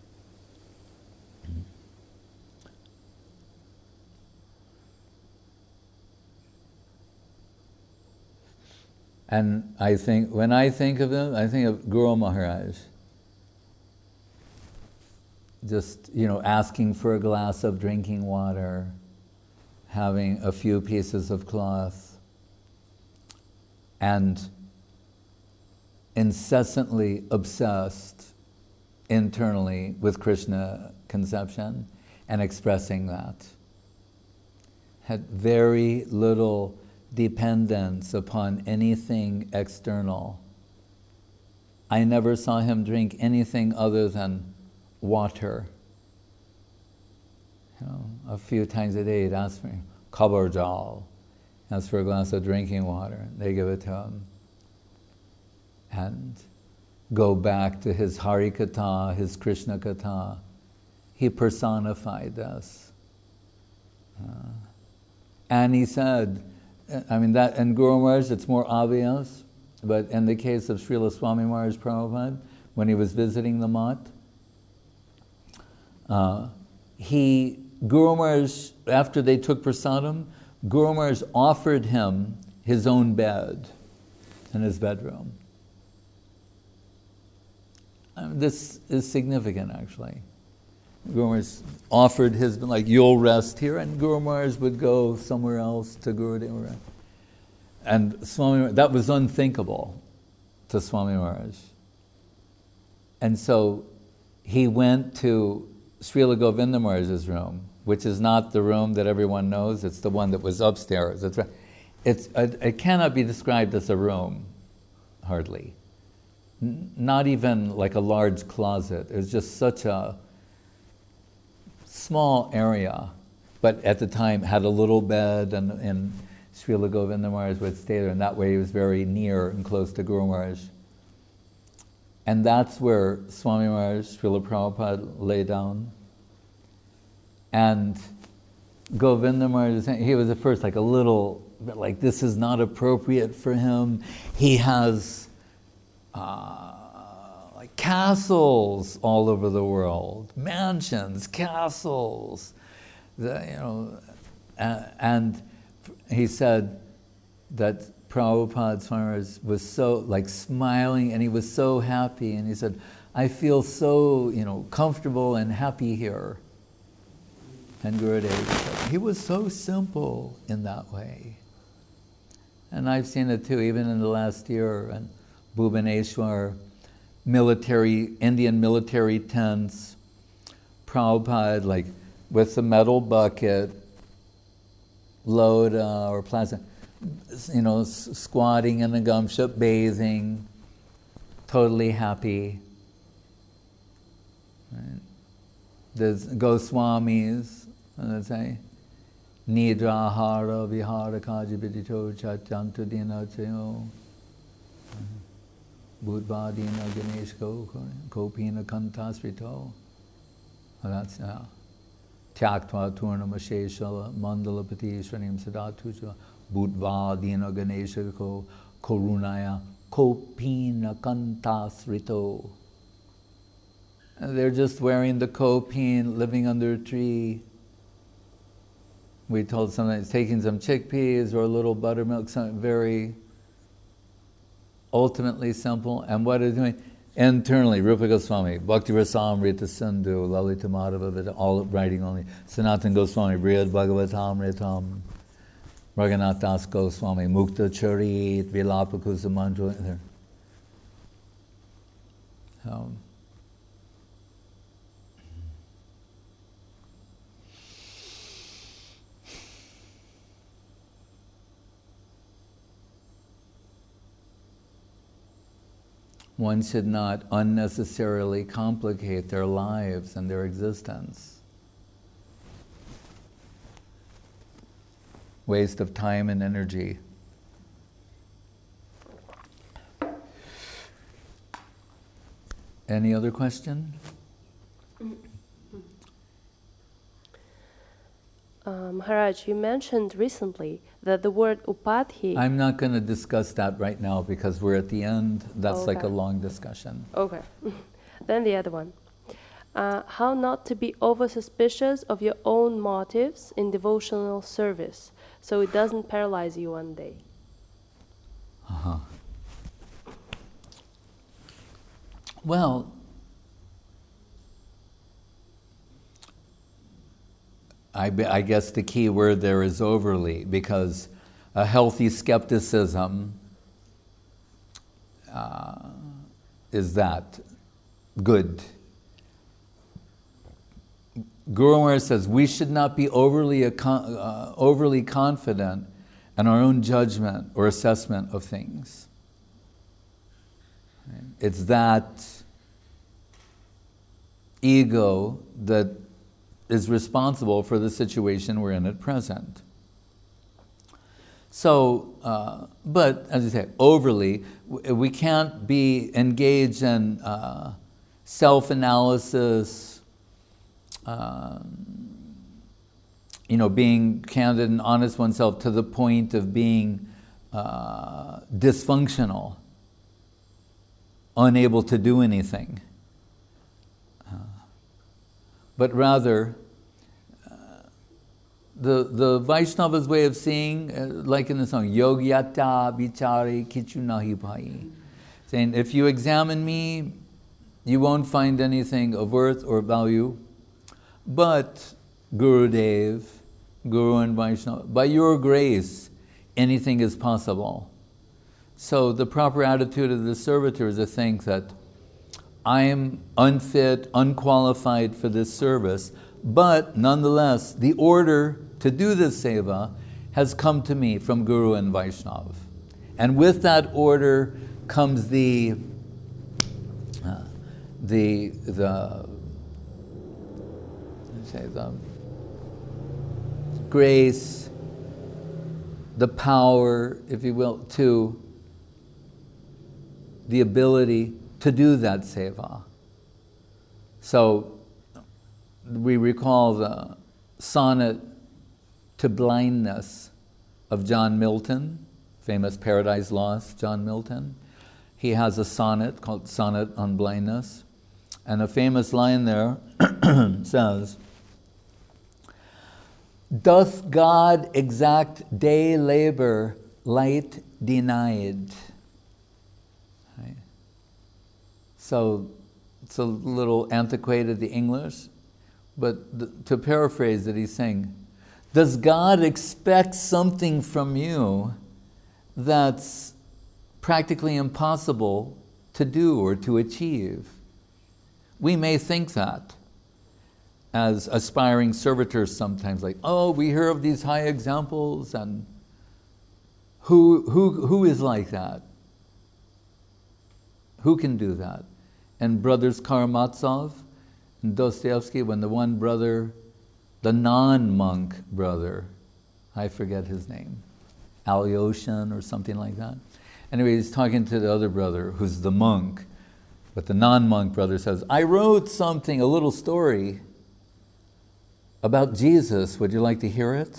And I think, when I think of him, I think of Guru Maharaj. Just, you know, asking for a glass of drinking water, having a few pieces of cloth, and incessantly obsessed internally with Krishna conception and expressing that. Had very little dependence upon anything external. I never saw him drink anything other than water. You know, a few times a day he'd ask me, kabar jal, ask for a glass of drinking water. They give it to him. And go back to his Hari Katha, his Krishna Katha. He personified this. Uh, and he said, I mean, that in Guru Maharaj it's more obvious, but in the case of Srila Swami Maharaj Prabhupada, when he was visiting the Mat, uh, he, Guru Maharaj, after they took prasadam, Guru Maharaj offered him his own bed in his bedroom. this is significant, actually. Guru Maharaj offered his, like, you'll rest here, and Guru Maharaj would go somewhere else to Gurudev. And Swami, that was unthinkable to Swami Maharaj. And so he went to Srila Govinda Maharaj's room, which is not the room that everyone knows, it's the one that was upstairs. It's, it's, it cannot be described as a room, hardly. N- not even like a large closet. It's just such a small area, but at the time had a little bed, and, and Srila Govinda Maharaj would stay there, and that way he was very near and close to Guru Maharaj. And that's where Swami Maharaj, Srila Prabhupada, lay down. And Govinda Maharaj, he was at first like a little bit like, this is not appropriate for him. He has uh, like castles all over the world, mansions, castles, the, you know, uh, and he said that Prabhupada Swami Maharaj was so like smiling, and he was so happy, and he said, I feel so, you know, comfortable and happy here. And Gurudev said, he was so simple in that way. And I've seen it too, even in the last year, and Bhubaneswar, military, Indian military tents, Prabhupada, like with the metal bucket, Loda or Plaza, you know, s- squatting in the gumshoe, bathing, totally happy. Right? There's Goswamis, and they say, Nidra hara vihara kaji vidito chatantu dina chayo Budva dina ganesh ko kopina kantasrito. That's now. Tyaktva turnam asheshala mandalapati shranim sadatuja Budva dina ganesha ko korunaya kopina kantasrito. And they're just wearing the kopin, living under a tree. We told sometimes taking some chickpeas or a little buttermilk, something very ultimately simple. And what are they doing? Internally, Rupa Goswami, Bhakti Rasamrita Sindhu, Lalita Madhava, all writing only. Sanatana Goswami, Brihad Bhagavatamritam, Raghunath Das Goswami, Mukta Charit, Vilapa Kusumantra. Um, One should not unnecessarily complicate their lives and their existence. Waste of time and energy. Any other question? Um, Maharaj, you mentioned recently that the word upadhi... I'm not going to discuss that right now because we're at the end. That's okay. like a long discussion. Okay. Then the other one. Uh, how not to be over-suspicious of your own motives in devotional service so it doesn't paralyze you one day. Uh-huh. Well, I, be, I guess the key word there is overly, because a healthy skepticism uh, is that good. Guru Maharaj says we should not be overly, uh, overly confident in our own judgment or assessment of things. It's that ego that is responsible for the situation we're in at present. So, uh, but as you say, overly, we can't be engaged in uh, self-analysis, um, you know, being candid and honest oneself to the point of being uh, dysfunctional, unable to do anything. Uh, but rather, uh, the the Vaishnava's way of seeing, uh, like in the song, Yogyata bichare kichu nahi bhai, saying, if you examine me, you won't find anything of worth or value, but Gurudev, Guru and Vaishnava, by your grace, anything is possible. So the proper attitude of the servitor is to think that I am unfit, unqualified for this service, but nonetheless, the order to do this seva has come to me from Guru and Vaishnava. And with that order comes the, uh, the, the, let's say the grace, the power, if you will, to the ability to do that seva. So we recall the sonnet to blindness of John Milton, famous Paradise Lost, John Milton. He has a sonnet called Sonnet on Blindness. And a famous line there says, "Doth God exact day labor light denied?" Right. So it's a little antiquated, the English, but th- to paraphrase it, he's saying, does God expect something from you that's practically impossible to do or to achieve? We may think that as aspiring servitors sometimes, like, oh, we hear of these high examples, and who, who, who is like that? Who can do that? And brothers Karamazov and Dostoevsky, when the one brother, the non-monk brother, I forget his name, Alyoshin or something like that. Anyway, he's talking to the other brother who's the monk, but the non-monk brother says, I wrote something, a little story about Jesus. Would you like to hear it?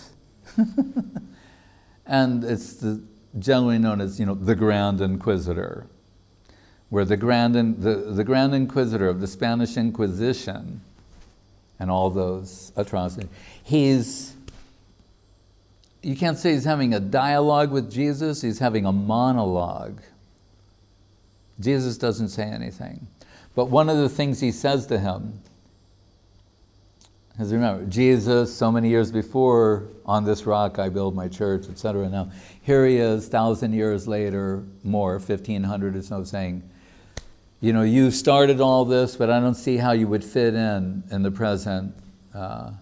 And it's the, generally known as, you know, the Grand Inquisitor, where the Grand, the, the Grand Inquisitor of the Spanish Inquisition and all those atrocities, he's, you can't say he's having a dialogue with Jesus, he's having a monologue. Jesus doesn't say anything. But one of the things he says to him, because remember, Jesus, so many years before, on this rock I build my church, et cetera. Now, here he is, thousand years later, more, fifteen hundred or so, saying, you know, you started all this, but I don't see how you would fit in in the present uh,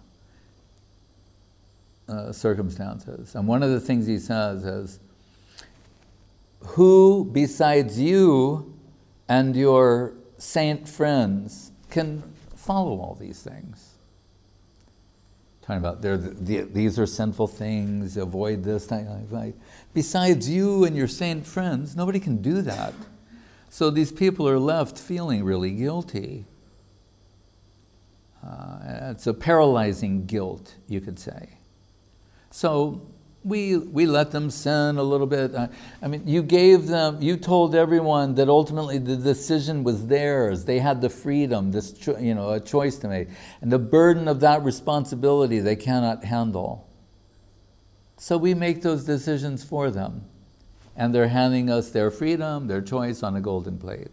uh, circumstances. And one of the things he says is, who besides you and your saint friends can follow all these things? Talking about they're the, the, these are sinful things, avoid this. Like, besides you and your saint friends, nobody can do that. So these people are left feeling really guilty. Uh, it's a paralyzing guilt, you could say. So we we let them sin a little bit. Uh, I mean, you gave them, you told everyone that ultimately the decision was theirs. They had the freedom, this cho- you know, a choice to make, and the burden of that responsibility they cannot handle. So we make those decisions for them. And they're handing us their freedom, their choice on a golden plate.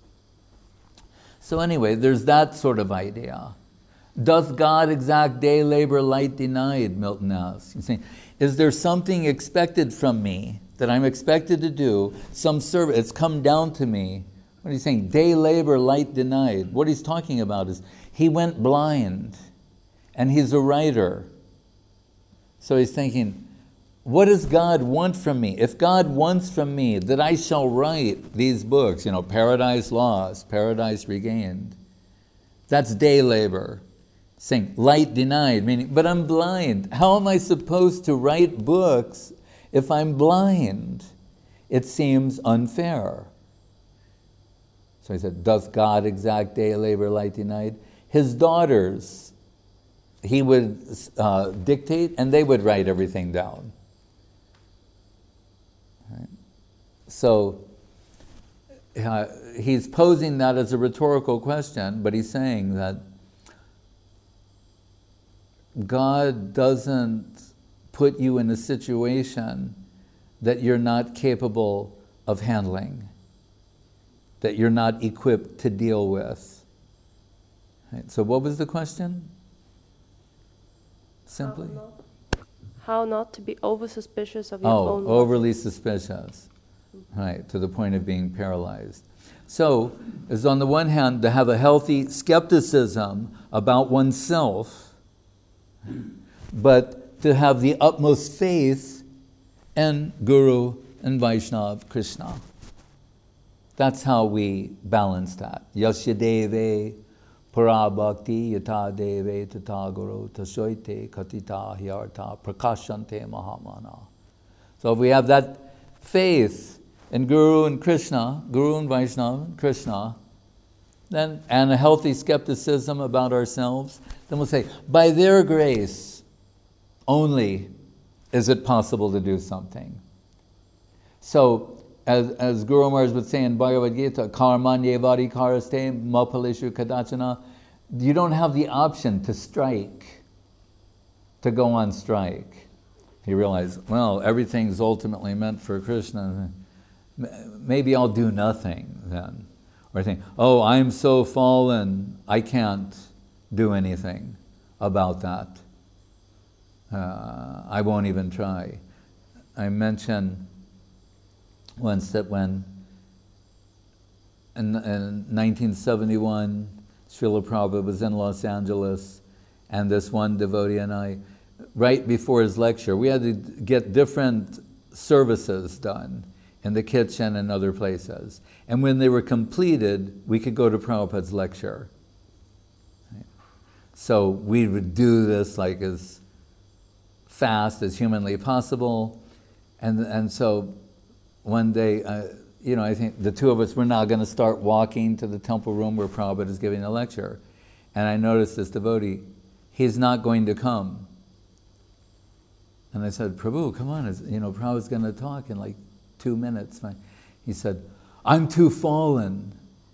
So anyway, there's that sort of idea. Doth God exact day labor light denied, Milton asks. He's saying, is there something expected from me that I'm expected to do, some service, it's come down to me? What he's saying, day labor light denied. What he's talking about is, he went blind, and he's a writer. So he's thinking, what does God want from me? If God wants from me that I shall write these books, you know, Paradise Lost, Paradise Regained, that's day labor. Saying, light denied, meaning, but I'm blind. How am I supposed to write books if I'm blind? It seems unfair. So he said, doth God exact day labor light denied? His daughters, he would uh, dictate, and they would write everything down. Right. So uh, he's posing that as a rhetorical question, but he's saying that God doesn't put you in a situation that you're not capable of handling. that you're not equipped to deal with. Right? So what was the question? Simply? How not, how not to be over-suspicious of your oh, own overly motives. suspicious. Right, to the point of being paralyzed. So, is on the one hand, to have a healthy skepticism about oneself, but to have the utmost faith in Guru and Vaishnava Krishna. That's how we balance that. Yasya deve parabhakti yata deve tata guru tashoite katita hyarta prakashante mahamana. So if we have that faith in Guru and Krishna, Guru and Vaishnava and Krishna, then, and a healthy skepticism about ourselves, then we'll say, by their grace only is it possible to do something. So, as, as Guru Maharaj would say in Bhagavad Gita, karmanye varikaraste mapaleshu kadachana, you don't have the option to strike, to go on strike. You realize, well, everything's ultimately meant for Krishna. Maybe I'll do nothing then. Or I think, oh, I'm so fallen, I can't do anything about that. Uh, I won't even try. I mentioned once that when in, in nineteen seventy-one, Srila Prabhupada was in Los Angeles, and this one devotee and I, right before his lecture, we had to get different services done in the kitchen and other places. And when they were completed, we could go to Prabhupada's lecture. So we would do this like as fast as humanly possible. And, and so one day, uh, you know, I think the two of us were now going to start walking to the temple room where Prabhupada is giving a lecture. And I noticed this devotee, he's not going to come. And I said, Prabhu, come on, you know, Prabhupada's going to talk in like two minutes. He said, I'm too fallen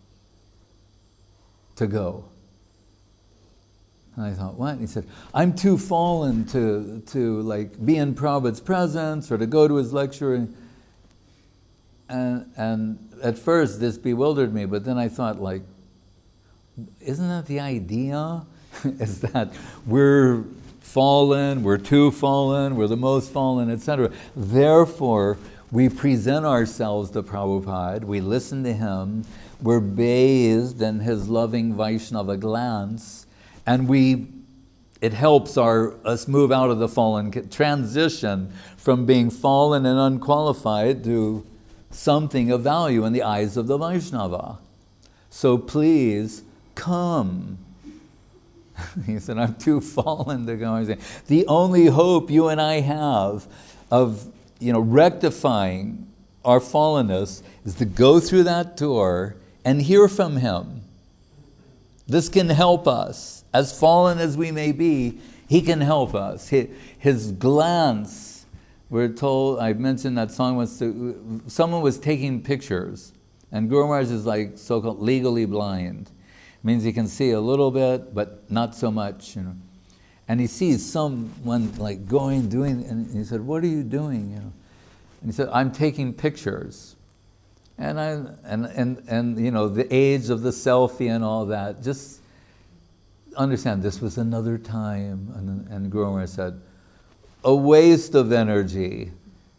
to go. And I thought, what? And he said, I'm too fallen to, to like be in Prabhupada's presence or to go to his lecture. And, and, and at first this bewildered me, but then I thought, like, isn't that the idea? Is that we're fallen, we're too fallen, we're the most fallen, et cetera. Therefore, we present ourselves to Prabhupada, we listen to him, we're bathed in his loving Vaishnava glance, and we, it helps our us move out of the fallen, transition from being fallen and unqualified to something of value in the eyes of the Vaishnava. So please, come. He said, I'm too fallen to go. He said, the only hope you and I have of, you know, rectifying our fallenness is to go through that tour and hear from him. This can help us. As fallen as we may be, he can help us. His, his glance, we're told, I mentioned that song once, to, someone was taking pictures, and Guru Maharaj is like so-called legally blind. It means he can see a little bit, but not so much, you know. And he sees someone like going, doing, and he said, what are you doing, you know? And he said, I'm taking pictures. And I, and, and, and you know, the age of the selfie and all that, just understand this was another time. And, and Guru Maharaj said, a waste of energy.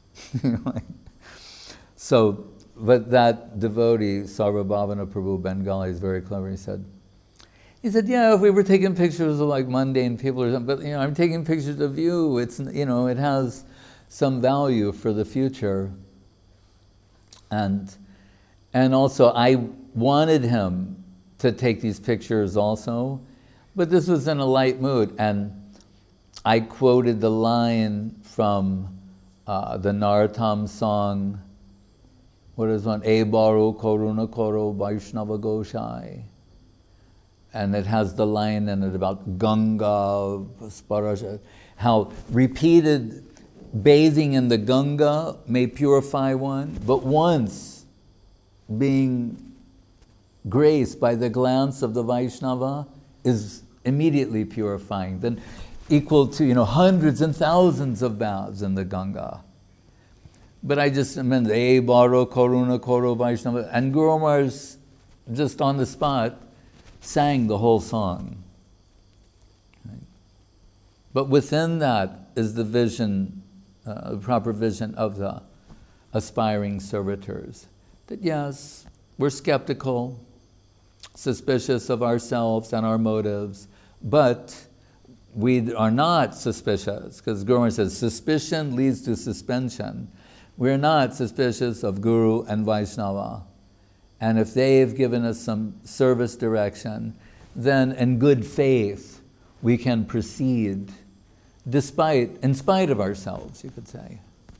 So, but that devotee, Sarvabhavana Prabhu Bengali, is very clever. He said, he said, yeah, if we were taking pictures of like mundane people or something, but you know, I'm taking pictures of you. It's, you know, it has some value for the future. And, and also I wanted him to take these pictures also, but this was in a light mood. And I quoted the line from uh, the Narottam song, what is one? E Baro Koruna Koro Vaishnava Goshai. And it has the line in it about Ganga, Sparasha, how repeated bathing in the Ganga may purify one, but once being graced by the glance of the Vaishnava is immediately purifying, then equal to, you know, hundreds and thousands of baths in the Ganga. But I just meant, E Baro Koruna Koro Vaishnava. And Guru Maharaj just on the spot, sang the whole song. Right? But within that is the vision, uh, the proper vision of the aspiring servitors. That yes, we're skeptical, suspicious of ourselves and our motives, but we are not suspicious, because Guru says suspicion leads to suspension. We're not suspicious of Guru and Vaishnava. And if they've given us some service direction, then in good faith we can proceed despite, in spite of ourselves, you could say.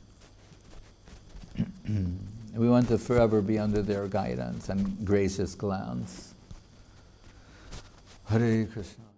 We want to forever be under their guidance and gracious glance. Hare Krishna.